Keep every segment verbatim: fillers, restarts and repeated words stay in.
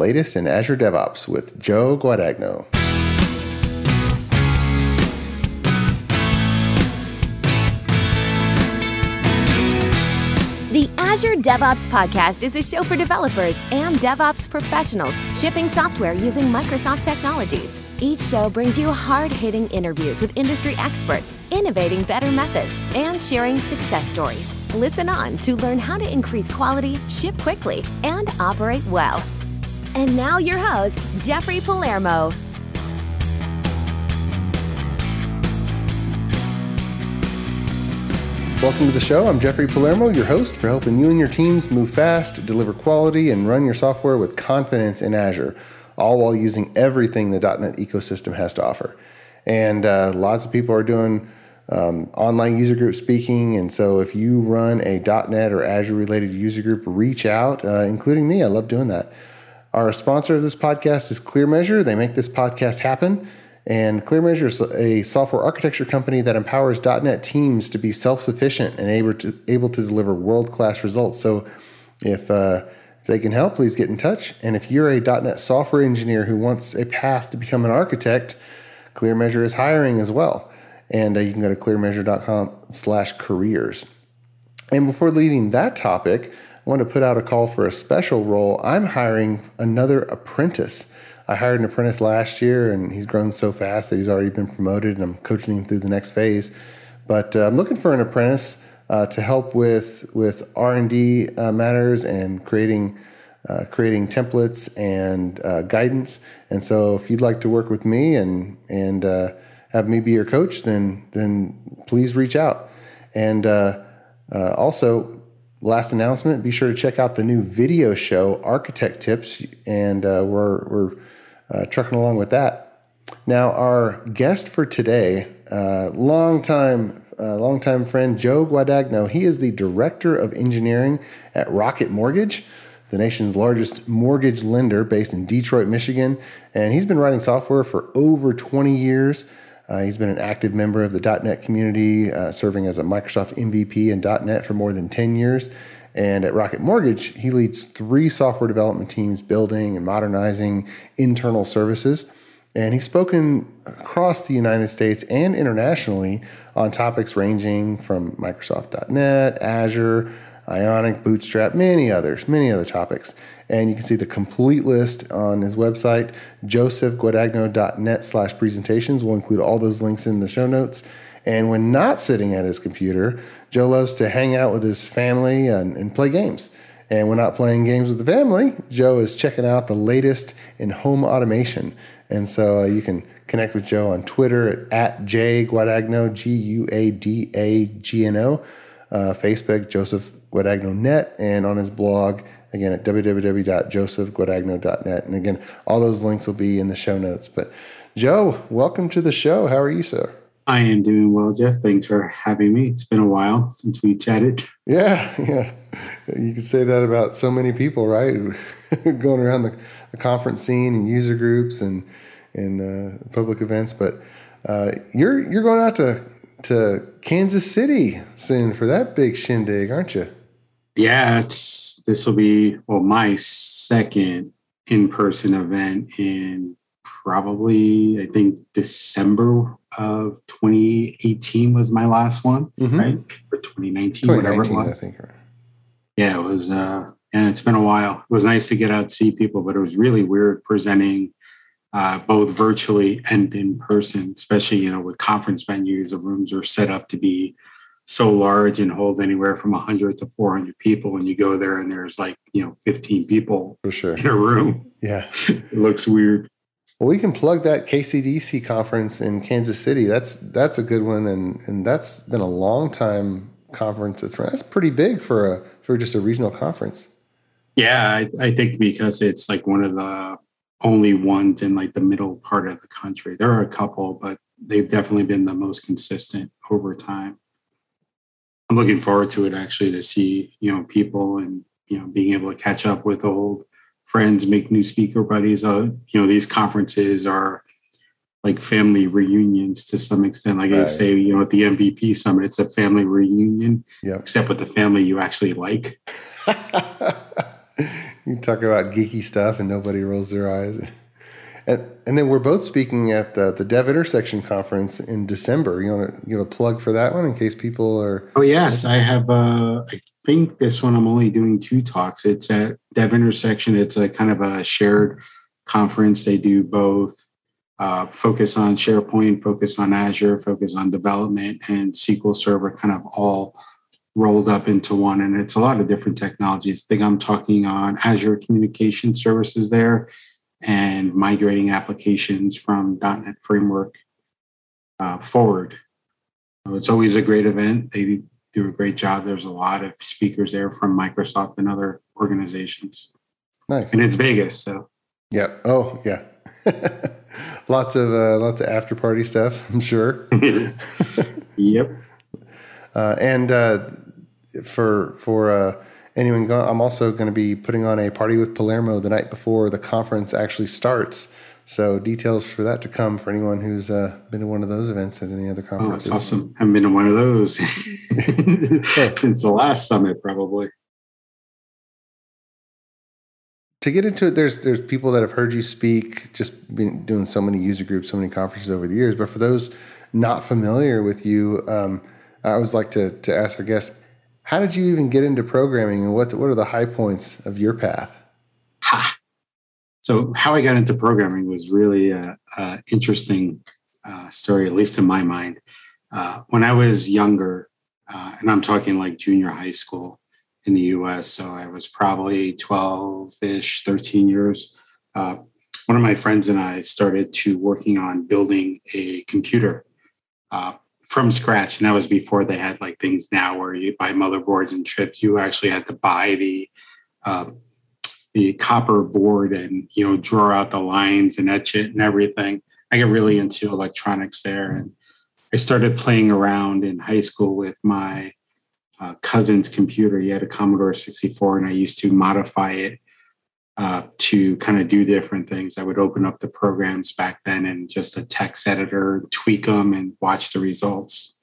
latest in Azure DevOps with Joe Guadagno. The Azure DevOps Podcast is a show for developers and DevOps professionals shipping software using Microsoft technologies. Each show brings you hard-hitting interviews with industry experts, innovating better methods, and sharing success stories. Listen on to learn how to increase quality, ship quickly, and operate well. And now your host, Jeffrey Palermo. Welcome to the show. I'm Jeffrey Palermo, your host for helping you and your teams move fast, deliver quality, and run your software with confidence in Azure, all while using everything the .dot net ecosystem has to offer. And uh, lots of people are doing um, online user group speaking, and so if you run a .dot net or Azure-related user group, reach out, uh, including me. I love doing that. Our sponsor of this podcast is ClearMeasure. They make this podcast happen. And ClearMeasure is a software architecture company that empowers .dot net teams to be self-sufficient and able to able to deliver world-class results. So if, uh, if they can help, please get in touch. And if you're a .dot net software engineer who wants a path to become an architect, ClearMeasure is hiring as well. And uh, you can go to clearmeasure.com slash careers. And before leaving that topic, I want to put out a call for a special role. I'm hiring another apprentice. I hired an apprentice last year, and he's grown so fast that he's already been promoted, and I'm coaching him through the next phase. But uh, I'm looking for an apprentice uh, to help with with R and D uh, matters and creating uh, creating templates and uh, guidance. And so, if you'd like to work with me and and uh, have me be your coach, then then please reach out. And uh, uh, also, last announcement: be sure to check out the new video show, Architect Tips, and uh, we're we're Uh, trucking along with that. Now, our guest for today, uh, longtime, uh, longtime friend Joe Guadagno. He is the Director of Engineering at Rocket Mortgage, the nation's largest mortgage lender based in Detroit, Michigan. And he's been writing software for over twenty years. Uh, he's been an active member of the .dot net community, uh, serving as a Microsoft M V P in .dot net for more than ten years. And at Rocket Mortgage, he leads three software development teams building and modernizing internal services. And he's spoken across the United States and internationally on topics ranging from Microsoft .dot net, Azure, Ionic, Bootstrap, many others, many other topics. And you can see the complete list on his website, josephguadagno.net slash presentations. We'll include all those links in the show notes. And when not sitting at his computer, Joe loves to hang out with his family and, and play games. And when not playing games with the family, Joe is checking out the latest in home automation. And so uh, you can connect with Joe on Twitter at, at jguadagno, G U A D A G N O, uh, Facebook, Joseph Guadagno Net, and on his blog, again, at w w w dot joseph guadagno dot net. And again, all those links will be in the show notes. But Joe, welcome to the show. How are you, sir? I am doing well, Jeff. Thanks for having me. It's been a while since we chatted. Yeah, yeah. You can say that about so many people, right? Going around the, the conference scene and user groups and and uh, public events. But uh, you're you're going out to to Kansas City soon for that big shindig, aren't you? Yeah, it's this will be well my second in-person event in probably I think December of twenty eighteen was my last one, mm-hmm. right? Or twenty nineteen, whatever it was. I think. Right. Yeah, it was, uh, and it's been a while. It was nice to get out to see people, but it was really weird presenting uh, both virtually and in person, especially, you know, with conference venues, the rooms are set up to be so large and hold anywhere from one hundred to four hundred people. And you go there and there's like, you know, fifteen people for sure in a room. Yeah. It looks weird. Well, we can plug that K C D C conference in Kansas City. That's that's a good one, and and that's been a long time conference. That's that's pretty big for a for just a regional conference. Yeah, I, I think because it's like one of the only ones in like the middle part of the country. There are a couple, but they've definitely been the most consistent over time. I'm looking forward to it actually to see, you know, people and, you know, being able to catch up with old friends, make new speaker buddies. Uh, you know, these conferences are like family reunions to some extent. Like right. I say, you know, at the M V P Summit, it's a family reunion, yep. except with the family you actually like. You talk about geeky stuff and nobody rolls their eyes. And, and then we're both speaking at the, the Dev Intersection Conference in December. You want to give a plug for that one in case people are... Oh, yes. I have, uh, I think this one I'm only doing two talks. It's at Dev Intersection. It's a kind of a shared conference. They do both uh, focus on SharePoint, focus on Azure, focus on development, and S Q L Server kind of all rolled up into one. And it's a lot of different technologies. I think I'm talking on Azure Communication Services there, and migrating applications from dot net Framework uh, forward. So it's always a great event. They do a great job. There's a lot of speakers there from Microsoft and other organizations. Nice. And it's Vegas, so. Yeah. Oh, yeah. lots of uh, lots of after party stuff, I'm sure. Yep. Uh, and uh, for for uh, anyone, go- I'm also going to be putting on a party with Palermo the night before the conference actually starts. So details for that to come for anyone who's uh, been to one of those events at any other conferences. Oh, that's awesome. I haven't been to one of those since the last summit, probably. To get into it, there's there's people that have heard you speak, just been doing so many user groups, so many conferences over the years. But for those not familiar with you, um, I always like to to ask our guests, how did you even get into programming, and what what are the high points of your path? Ha. So how I got into programming was really a, a interesting uh, story, at least in my mind. Uh, when I was younger, uh, and I'm talking like junior high school in the U S, so I was probably twelve-ish, thirteen years. Uh, one of my friends and I started to working on building a computer uh, from scratch. And that was before they had like things now where you buy motherboards and chips. You actually had to buy the uh, the copper board and, you know, draw out the lines and etch it and everything. I got really into electronics there. And I started playing around in high school with my uh, cousin's computer. He had a Commodore sixty-four, and I used to modify it uh, to kind of do different things. I would open up the programs back then in just a text editor, tweak them, and watch the results.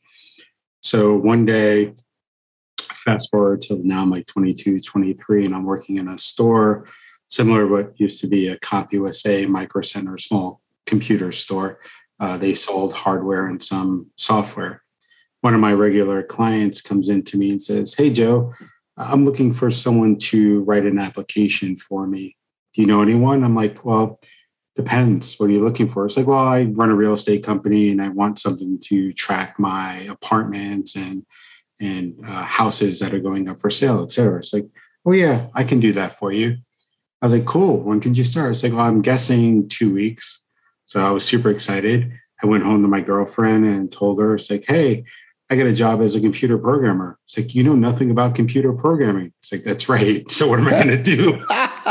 So one day, fast forward to now I'm like twenty-two, twenty-three, and I'm working in a store similar to what used to be a CompUSA, Micro Center, small computer store. Uh, they sold hardware and some software. One of my regular clients comes in to me and says, "Hey, Joe, I'm looking for someone to write an application for me. Do you know anyone?" I'm like, "Well, depends. What are you looking for?" It's like, "Well, I run a real estate company and I want something to track my apartments and and uh, houses that are going up for sale, et cetera." It's like, "Oh yeah, I can do that for you." I was like, "Cool. When can you start?" It's like, "Well, I'm guessing two weeks. So I was super excited. I went home to my girlfriend and told her, it's like, "Hey, I got a job as a computer programmer." It's like, "You know nothing about computer programming." It's like, "That's right. So what am I going to do?"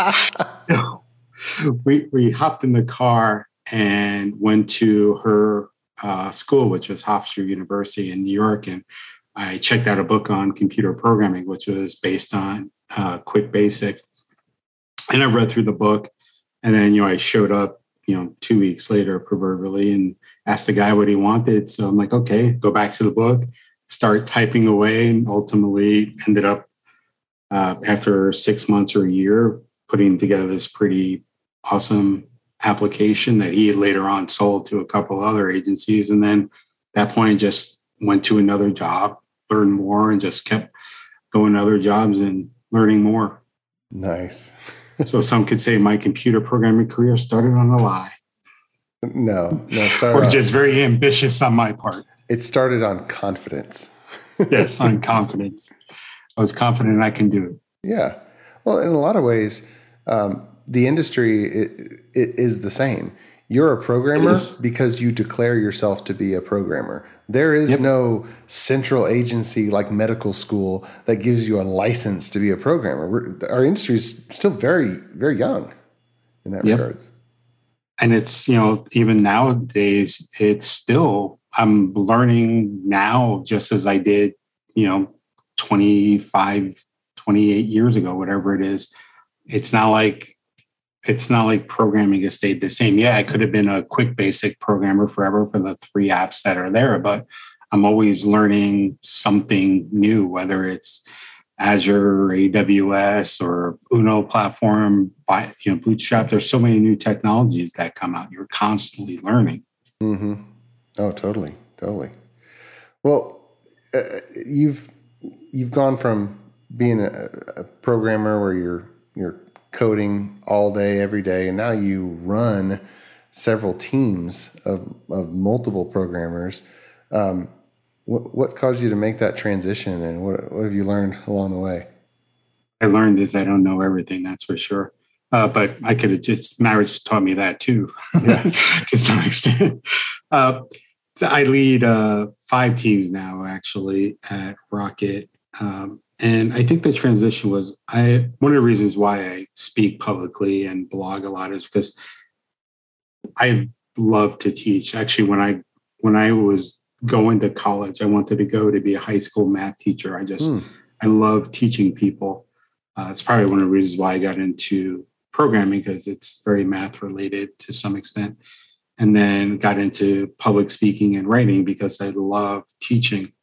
So we, we hopped in the car and went to her uh, school, which was Hofstra University in New York. And I checked out a book on computer programming, which was based on uh, Quick Basic. And I read through the book. And then, you know, I showed up, you know, two weeks later, proverbially, and asked the guy what he wanted. So I'm like, okay, go back to the book, start typing away, and ultimately ended up uh, after six months or a year, putting together this pretty awesome application that he later on sold to a couple other agencies. And then at that point, just went to another job, learned more, and just kept going to other jobs and learning more. Nice. So some could say my computer programming career started on a lie. No, no. Or just very ambitious on my part. It started on confidence. Yes, on confidence. I was confident I can do it. Yeah. Well, in a lot of ways, um, the industry it, it is the same. You're a programmer because you declare yourself to be a programmer. There is yep. no central agency like medical school that gives you a license to be a programmer. We're, our industry is still very, very young in that yep. regards. And it's, you know, even nowadays, it's still, I'm learning now just as I did, you know, twenty-five, twenty-eight years ago, whatever it is. It's not like, it's not like programming has stayed the same. Yeah, I could have been a Quick Basic programmer forever for the three apps that are there, but I'm always learning something new, whether it's Azure, A W S, or Uno platform, by, you know, Bootstrap. There's so many new technologies that come out. You're constantly learning. Mm-hmm. Oh, totally, totally. Well, uh, you've you've gone from being a, a programmer where you're you're coding all day, every day, and now you run several teams of of multiple programmers. Um, what what caused you to make that transition, and what what have you learned along the way? I learned is I don't know everything, that's for sure. Uh, but I could have just, marriage taught me that too, yeah. to some extent. Uh, so I lead uh, five teams now, actually, at Rocket. Um, and I think the transition was, I one of the reasons why I speak publicly and blog a lot is because I love to teach. Actually, when I when I was going to college, I wanted to go to be a high school math teacher. I just, mm. I love teaching people. Uh, it's probably one of the reasons why I got into programming, because it's very math related to some extent. And then got into public speaking and writing because I love teaching.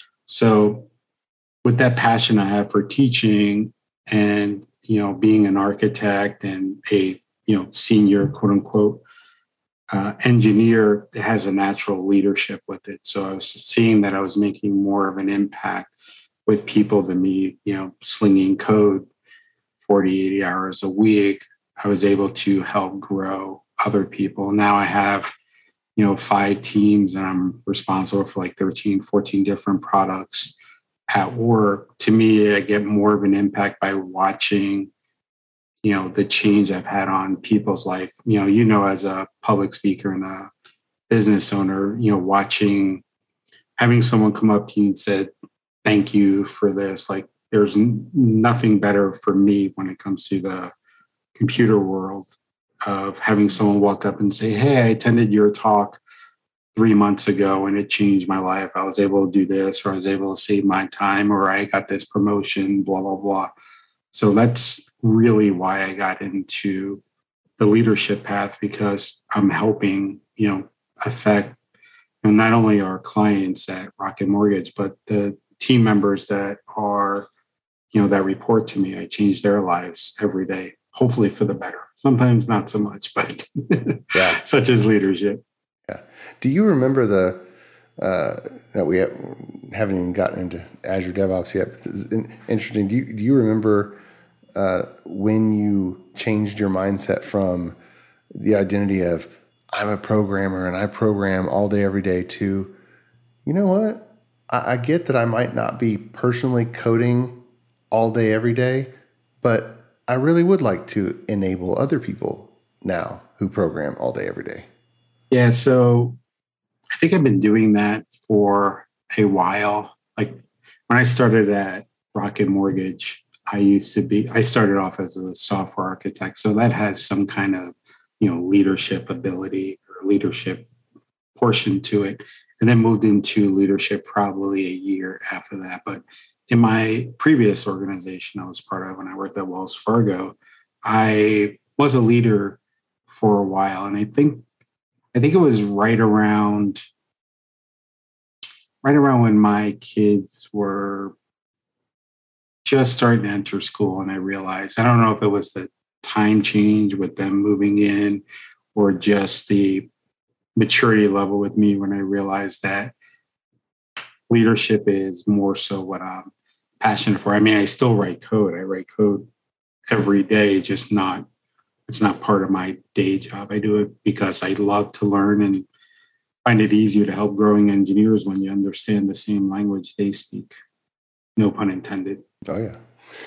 So with that passion I have for teaching and, you know, being an architect and a, you know, senior quote unquote uh, engineer, it has a natural leadership with it. So I was seeing that I was making more of an impact with people than me, you know, slinging code forty, eighty hours a week. I was able to help grow other people. Now I have, you know, five teams and I'm responsible for like thirteen, fourteen different products at work. To me, I get more of an impact by watching, you know, the change I've had on people's life. You know, you know, as a public speaker and a business owner, you know, watching, having someone come up to you and said, thank you for this. Like there's n- nothing better for me when it comes to the computer world of having someone walk up and say, hey, I attended your talk three months ago and it changed my life. I was able to do this, or I was able to save my time, or I got this promotion, blah, blah, blah. So that's really why I got into the leadership path, because I'm helping, you know, affect, you know, not only our clients at Rocket Mortgage, but the team members that are, you know, that report to me. I change their lives every day, hopefully for the better. Sometimes not so much, but yeah, such as leadership. Yeah. Do you remember the, uh, that we have, haven't even gotten into Azure DevOps yet, but this is interesting. Do you, do you remember uh, when you changed your mindset from the identity of I'm a programmer and I program all day, every day to, you know what? I, I get that I might not be personally coding all day, every day, but I really would like to enable other people now who program all day, every day. Yeah, so I think I've been doing that for a while. Like when I started at Rocket Mortgage, I used to be, I started off as a software architect. So that has some kind of, you know, leadership ability or leadership portion to it. And then moved into leadership probably a year after that. But in my previous organization I was part of when I worked at Wells Fargo, I was a leader for a while. And I think I think it was right around right around when my kids were just starting to enter school. And I realized, I don't know if it was the time change with them moving in or just the maturity level with me, when I realized that leadership is more so what I'm passionate for. I mean, I still write code. I write code every day, just not, it's not part of my day job. I do it because I love to learn and find it easier to help growing engineers when you understand the same language they speak. No pun intended. Oh, yeah.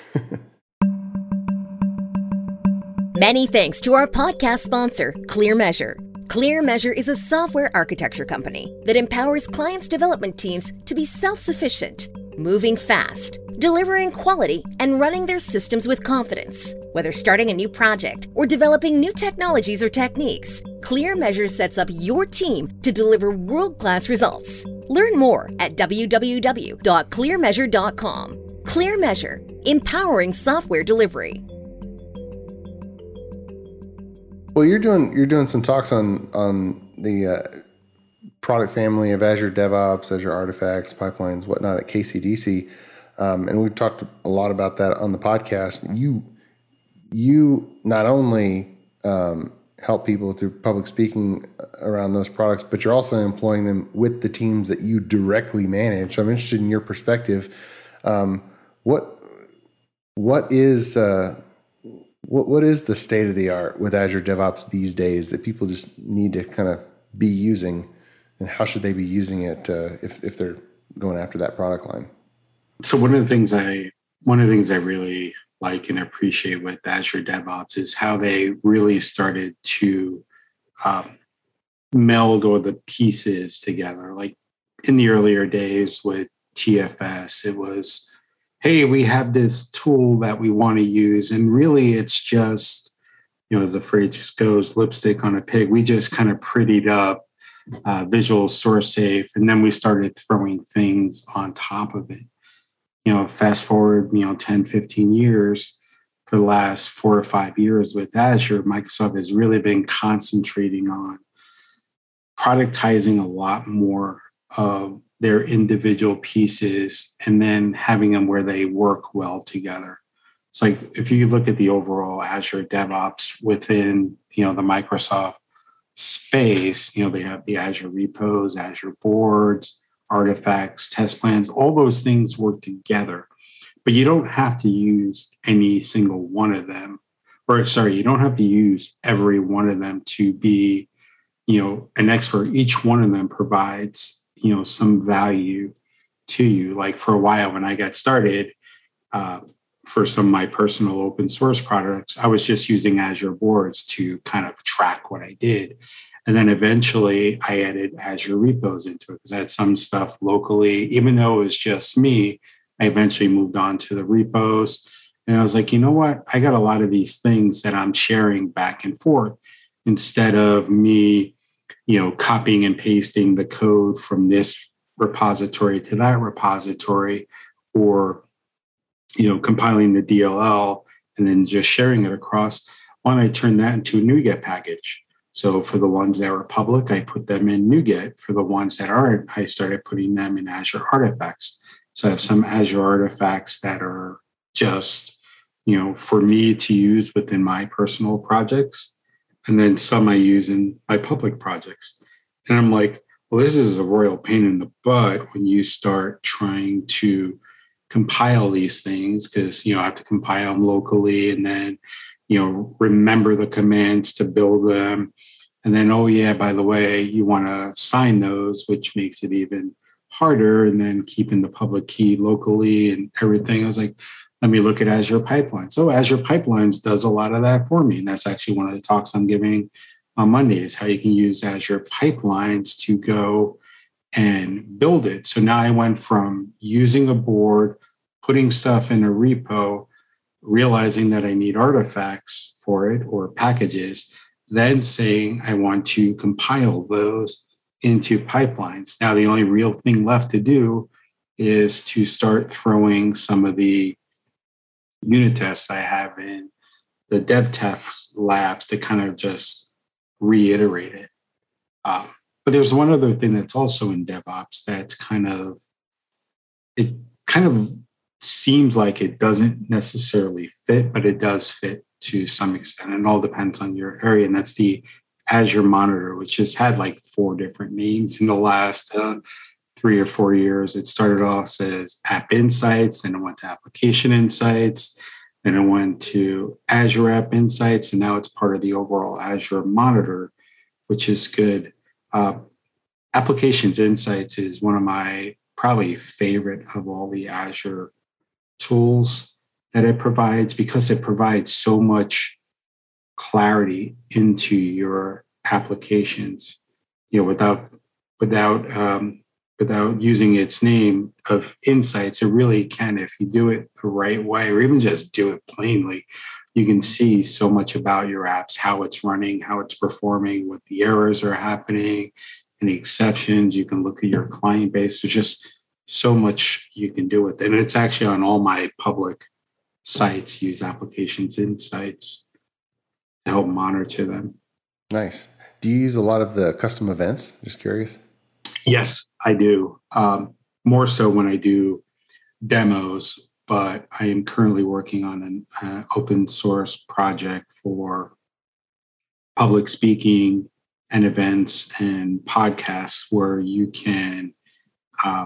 Many thanks to our podcast sponsor, ClearMeasure. ClearMeasure is a software architecture company that empowers clients' development teams to be self-sufficient, moving fast, delivering quality, and running their systems with confidence. Whether starting a new project or developing new technologies or techniques, ClearMeasure sets up your team to deliver world-class results. Learn more at w w w dot clear measure dot com. ClearMeasure, empowering software delivery. Well, you're doing you're doing some talks on on the uh, product family of Azure DevOps, Azure Artifacts, pipelines, whatnot at K C D C. Um, and we've talked a lot about that on the podcast. You, you not only um, help people through public speaking around those products, but you're also employing them with the teams that you directly manage. So I'm interested in your perspective. Um, what, what is, uh, what, what is the state of the art with Azure DevOps these days that people just need to kind of be using, and how should they be using it uh, if, if they're going after that product line? So one of the things I, one of the things I really like and appreciate with Azure DevOps is how they really started to um, meld all the pieces together. Like in the earlier days with T F S, it was, hey, we have this tool that we want to use. And really it's just, you know, as the phrase goes, lipstick on a pig. We just kind of prettied up uh, Visual SourceSafe, and then we started throwing things on top of it. You know, fast forward, you know, ten, fifteen years, for the last four or five years with Azure, Microsoft has really been concentrating on productizing a lot more of their individual pieces and then having them where they work well together. It's like, if you look at the overall Azure DevOps within, you know, the Microsoft space, you know, they have the Azure repos, Azure boards, artifacts, test plans, all those things work together. But you don't have to use any single one of them, or sorry, you don't have to use every one of them to be, you know, an expert. Each one of them provides, you know, some value to you. Like for a while when I got started, uh, for some of my personal open source products, I was just using Azure boards to kind of track what I did. And then eventually I added Azure repos into it because I had some stuff locally, even though it was just me. I eventually moved on to the repos. And I was like, you know what? I got a lot of these things that I'm sharing back and forth instead of me, you know, copying and pasting the code from this repository to that repository, or, you know, compiling the D L L and then just sharing it across. Why don't I turn that into a NuGet package? So for the ones that were public, I put them in NuGet. For the ones that aren't, I started putting them in Azure Artifacts. So I have some Azure Artifacts that are just, you know, for me to use within my personal projects. And then some I use in my public projects. And I'm like, well, this is a royal pain in the butt when you start trying to compile these things, because, you know, I have to compile them locally and then, you know, remember the commands to build them. And then, oh yeah, by the way, you want to sign those, which makes it even harder. And then keeping the public key locally and everything. I was like, let me look at Azure Pipelines. So Azure Pipelines does a lot of that for me. And that's actually one of the talks I'm giving on Monday, is how you can use Azure Pipelines to go and build it. So now I went from using a board, putting stuff in a repo, realizing that I need artifacts for it or packages, then saying I want to compile those into pipelines. Now, the only real thing left to do is to start throwing some of the unit tests I have in the dev test labs to kind of just reiterate it. Um, but there's one other thing that's also in DevOps that's kind of, it kind of seems like it doesn't necessarily fit, but it does fit to some extent. And it all depends on your area. And that's the Azure Monitor, which has had like four different names in the last uh, three or four years. It started off as App Insights, then it went to Application Insights, then it went to Azure App Insights, and now it's part of the overall Azure Monitor, which is good. Uh, Applications Insights is one of my probably favorite of all the Azure tools that it provides, because it provides so much clarity into your applications, you know, without without um, without using its name of insights. It really can, if you do it the right way, or even just do it plainly, you can see so much about your apps, how it's running, how it's performing, what the errors are happening, any exceptions. You can look at your client base. There's just so much you can do with it. And it's actually on all my public sites, use Applications Insights to help monitor them. Nice. Do you use a lot of the custom events? Just curious. Yes, I do. Um, more so when I do demos, but I am currently working on an uh, open source project for public speaking and events and podcasts where you can, uh,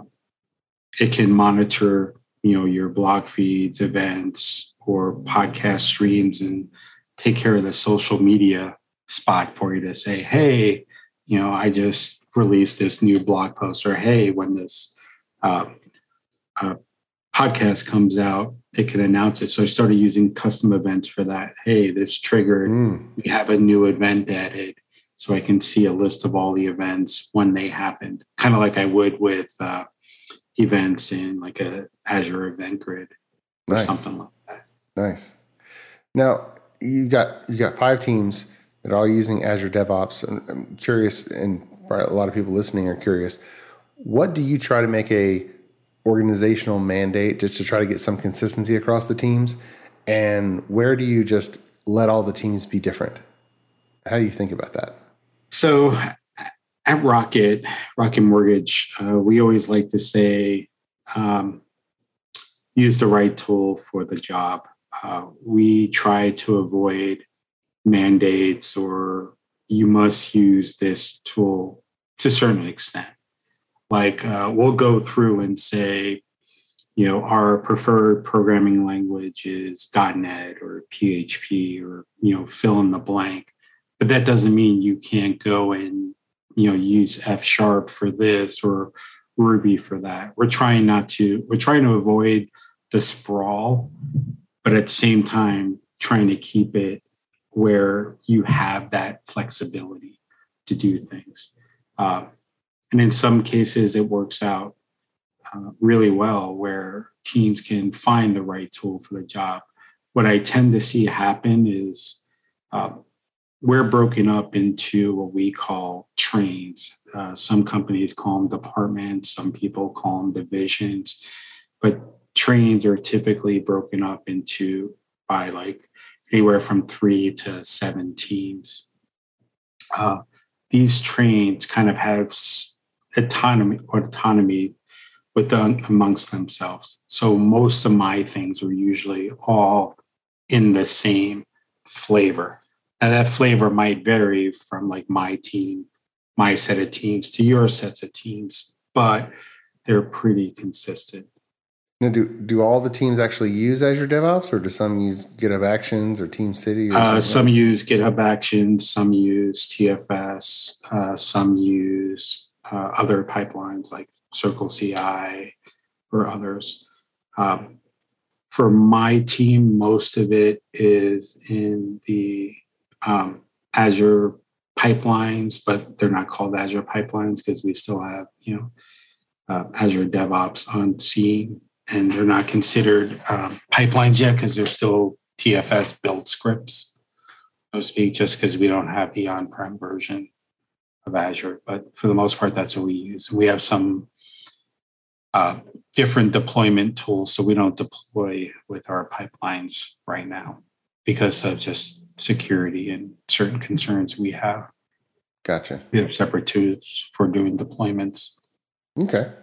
it can monitor, you know, your blog feeds, events, or podcast streams and take care of the social media spot for you to say, hey, you know, I just released this new blog post, or hey, when this uh, uh, podcast comes out, it can announce it. So I started using custom events for that. Hey, this triggered, mm. we have a new event added. So I can see a list of all the events when they happened, kind of like I would with uh, events in like a Azure Event Grid or nice. Something like that. Nice. Now you got you got five teams that are all using Azure DevOps, and I'm curious, and probably a lot of people listening are curious. What do you try to make a organizational mandate just to try to get some consistency across the teams, and where do you just let all the teams be different? How do you think about that? So at Rocket, Rocket Mortgage, uh, we always like to say, um, use the right tool for the job. Uh, we try to avoid mandates or you must use this tool to a certain extent. Like uh, we'll go through and say, you know, our preferred programming language is dot net or P H P or, you know, fill in the blank. But that doesn't mean you can't go and, you know, use F sharp for this or Ruby for that. We're trying not to, we're trying to avoid the sprawl, but at the same time, trying to keep it where you have that flexibility to do things. Uh, and in some cases, it works out uh, really well where teams can find the right tool for the job. What I tend to see happen is uh, we're broken up into what we call trains. Uh, some companies call them departments, some people call them divisions, but trains are typically broken up into by like anywhere from three to seven teams. Uh, these trains kind of have autonomy autonomy within amongst themselves. So most of my things are usually all in the same flavor. Now that flavor might vary from like my team, my set of teams to your sets of teams, but they're pretty consistent. Now, do do all the teams actually use Azure DevOps, or do some use GitHub Actions or TeamCity? Or uh, some like use GitHub Actions, some use T F S, uh, some use uh, other pipelines like Circle C I or others. Um, for my team, most of it is in the um, Azure pipelines, but they're not called Azure pipelines because we still have, you know, uh, Azure DevOps on scene. And they're not considered um, pipelines yet because they're still T F S build scripts, so to speak, just because we don't have the on-prem version of Azure. But for the most part, that's what we use. We have some uh, different deployment tools, so we don't deploy with our pipelines right now because of just security and certain concerns we have. Gotcha. We have separate tools for doing deployments. Okay.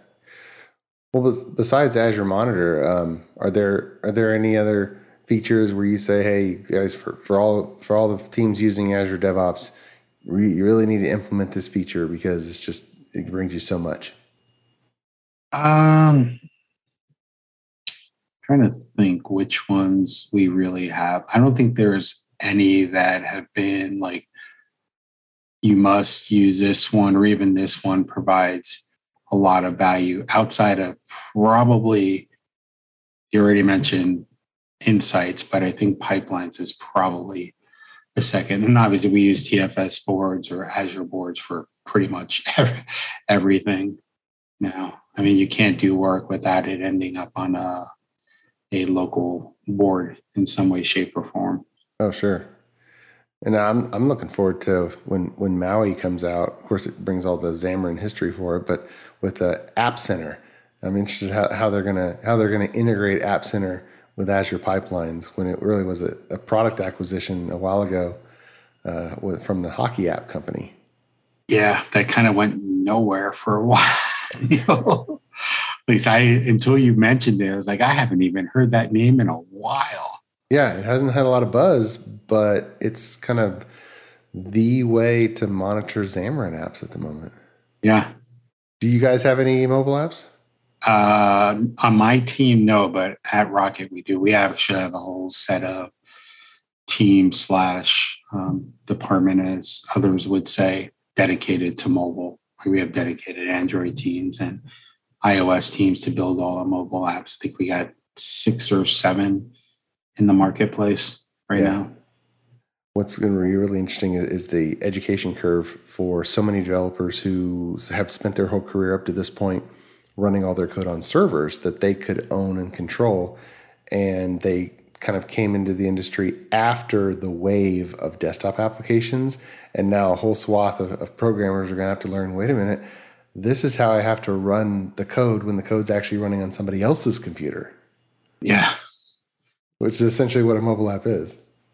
Well, besides Azure Monitor, um, are there are there any other features where you say, "Hey, guys, for, for all for all the teams using Azure DevOps, re, you really need to implement this feature because it's just it brings you so much"? Um, trying to think which ones we really have. I don't think there's any that have been like you must use this one, or even this one provides a lot of value outside of probably, you already mentioned Insights, but I think pipelines is probably the second. And obviously we use T F S boards or Azure boards for pretty much every, everything now. I mean, you can't do work without it ending up on a, a local board in some way, shape, or form. Oh, sure. And I'm I'm looking forward to when, when Maui comes out. Of course, it brings all the Xamarin history for it, but with the App Center, I'm interested how, how they're gonna how they're gonna integrate App Center with Azure pipelines when it really was a, a product acquisition a while ago uh, with, from the hockey app company. Yeah, that kind of went nowhere for a while. You know? least I, until you mentioned it, I was like, I haven't even heard that name in a while. Yeah, it hasn't had a lot of buzz, but it's kind of the way to monitor Xamarin apps at the moment. Yeah. Do you guys have any mobile apps? Uh, on my team, no, but at Rocket we do. We actually have a whole set of team slash um, department, as others would say, dedicated to mobile. We have dedicated Android teams and iOS teams to build all the mobile apps. I think we got six or seven in the marketplace right yeah. now. What's going to be really interesting is the education curve for so many developers who have spent their whole career up to this point running all their code on servers that they could own and control. And they kind of came into the industry after the wave of desktop applications. And now a whole swath of, of programmers are going to have to learn, wait a minute, this is how I have to run the code when the code's actually running on somebody else's computer. Yeah. Which is essentially what a mobile app is.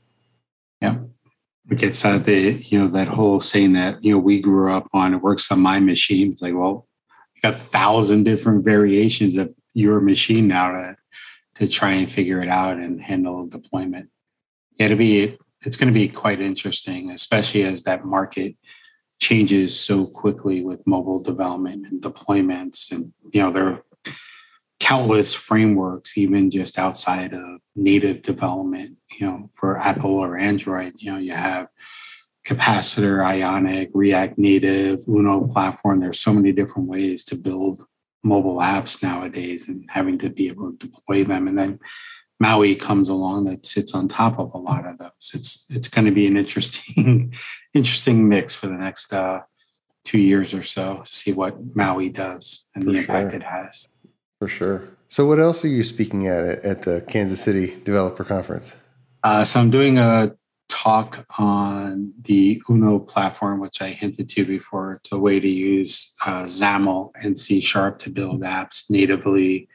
Yeah. It gets uh, the, you know, that whole saying that, you know, we grew up on, it works on my machine. It's like, well, you got a thousand different variations of your machine now to, to try and figure it out and handle deployment. Yeah, it'll be, it's going to be quite interesting, especially as that market changes so quickly with mobile development and deployments. And, you know, there are countless frameworks, even just outside of native development, you know, for Apple or Android. You know, you have Capacitor, Ionic, React Native, Uno platform. There's so many different ways to build mobile apps nowadays and having to be able to deploy them. And then Maui comes along that sits on top of a lot of those. It's it's going to be an interesting, interesting mix for the next uh, two years or so. See what Maui does and for the impact sure. it has. For sure. So, what else are you speaking at at the Kansas City Developer Conference? Uh, so, I'm doing a talk on the Uno platform, which I hinted to before. It's a way to use uh, XAML and C Sharp to build apps natively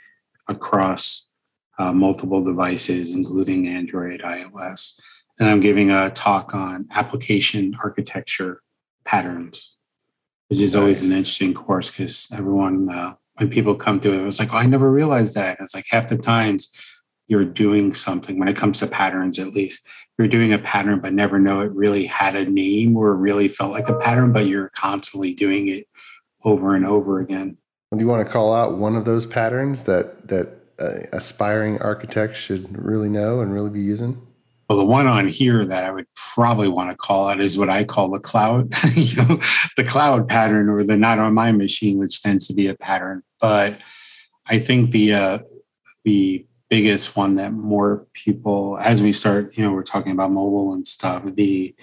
across uh, multiple devices, including Android, iOS. And I'm giving a talk on application architecture patterns, which is nice. Always an interesting course because everyone, uh, when people come to it, it was like, oh, I never realized that. It's like half the times you're doing something, when it comes to patterns at least, you're doing a pattern but never know it really had a name or really felt like a pattern, but you're constantly doing it over and over again. Do you want to call out one of those patterns that that uh, aspiring architects should really know and really be using? Well, the one on here that I would probably want to call out is what I call the cloud, you know, the cloud pattern, or the not on my machine, which tends to be a pattern. But I think the uh, the biggest one that more people, as we start, you know, we're talking about mobile and stuff, the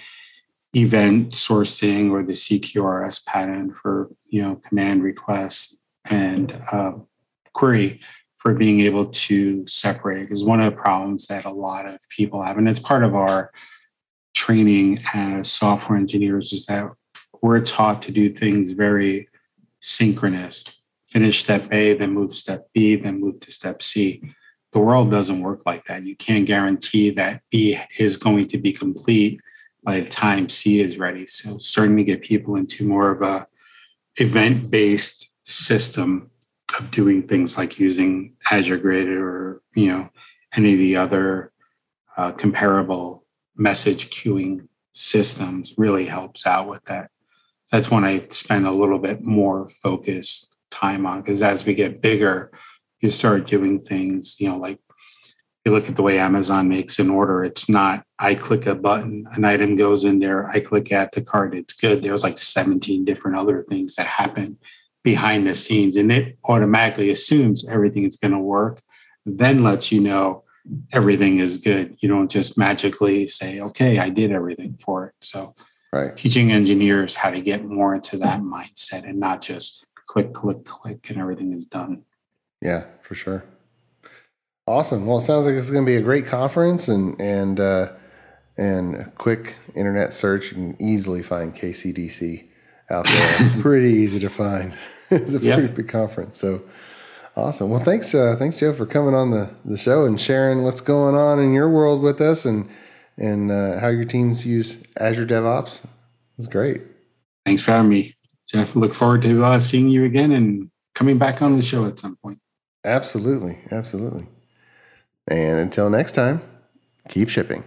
event sourcing or the C Q R S pattern for, you know, command requests and uh, query for being able to separate, because one of the problems that a lot of people have, and it's part of our training as software engineers, is that we're taught to do things very synchronous. Finish step A, then move step B, then move to step C. The world doesn't work like that. You can't guarantee that B is going to be complete by the time C is ready. So starting to get people into more of a event-based system of doing things like using Azure Grid or, you know, any of the other uh, comparable message queuing systems really helps out with that. That's when I spend a little bit more focused time on, because as we get bigger, you start doing things, you know, like you look at the way Amazon makes an order. It's not, I click a button, an item goes in there, I click add to cart, it's good. There's like seventeen different other things that happen behind the scenes, and it automatically assumes everything is going to work, then lets you know everything is good. You don't just magically say, okay, I did everything for it. So right. Teaching engineers how to get more into that mindset and not just click, click, click, and everything is done. Yeah, for sure. Awesome. Well, it sounds like it's going to be a great conference, and and uh, and a quick internet search, you can easily find K C D C out there. Pretty easy to find. It's a pretty yep. big conference. So awesome. Well, thanks, uh, thanks, Jeff, for coming on the, the show and sharing what's going on in your world with us, and and uh, how your teams use Azure DevOps. It's great. Thanks for having me, Jeff. Look forward to uh, seeing you again and coming back on the show at some point. Absolutely. Absolutely. And until next time, keep shipping.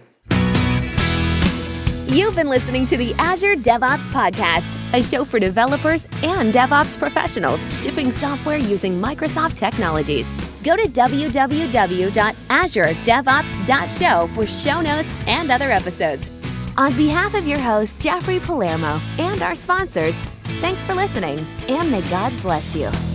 You've been listening to the Azure DevOps Podcast, a show for developers and DevOps professionals shipping software using Microsoft technologies. Go to w w w dot azure devops dot show for show notes and other episodes. On behalf of your host, Jeffrey Palermo, and our sponsors, thanks for listening, and may God bless you.